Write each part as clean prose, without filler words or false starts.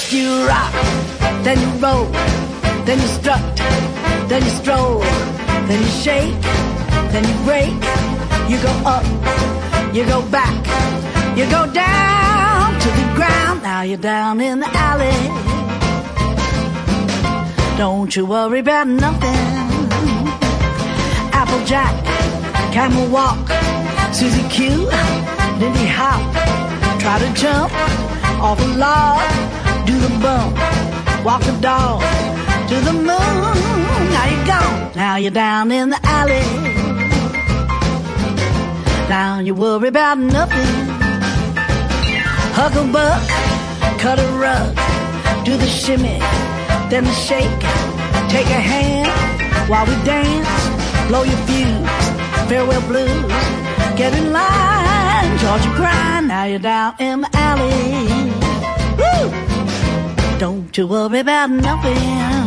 You rock, then you roll, then you strut, then you stroll, then you shake, then you break. You go up, you go back, you go down to the ground. Now you're down in the alley. Don't you worry about nothing. Applejack, Camel Walk, Susie Q, Lindy Hop. Try to jump off a log, do the bump, walk the dog to the moon. Now you're gone, now you're down in the alley. Now you worry about nothing. Hucklebuck, cut a rug, do the shimmy, then the shake. Take a hand while we dance, blow your fuse, farewell blues. Get in line, Georgia grind. Now you're down in the alley. Woo! Don't you worry about nothing.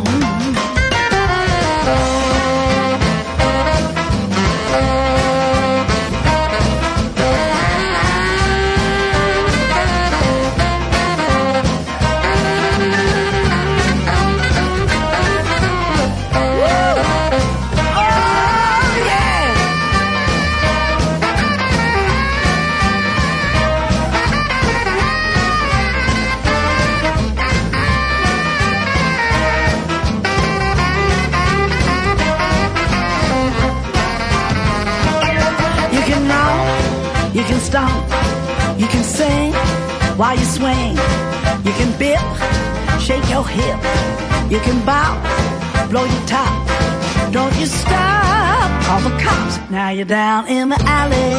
You can stomp, you can sing while you swing. You can bip, shake your hip. You can bow, blow your top. Don't you stop, call the cops. Now you're down in the alley.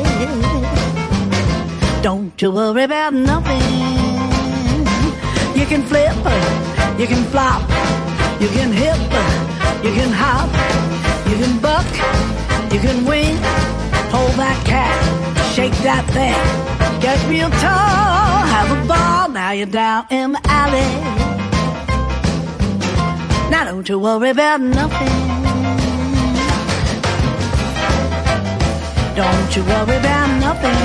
Don't you worry about nothing. You can flip, you can flop, you can hip, you can hop, you can buck, you can wing. Hold that cat, shake that thing, get real tall, have a ball. Now you're down in the alley. Now don't you worry about nothing. Don't you worry about nothing.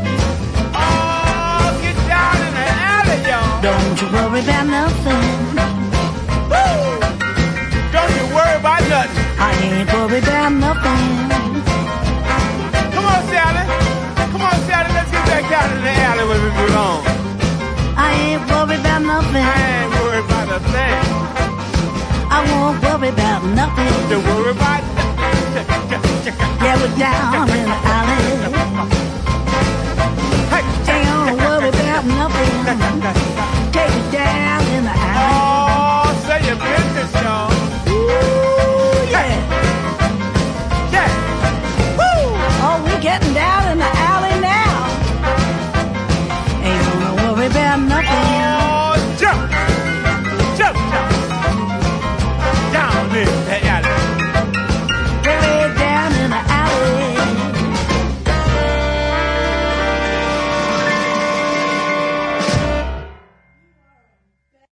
Oh, get down in the alley, y'all. Don't you worry about nothing. Woo! Don't you worry about nothing. I ain't worried about nothing. Come on, Sally. Come on, Sally. Let's get back down in the alley where we belong. I ain't worried about nothing. I ain't worried about a thing. I won't worry about nothing. Don't worry about nothing. Yeah, we're down in the alley. Hey, Ain't gonna worry about nothing. Take it down in the alley. oh, say your business, y'all. Ooh, yeah. Yeah. Woo! Oh, we're getting down in the alley now. Ain't gonna worry about nothing.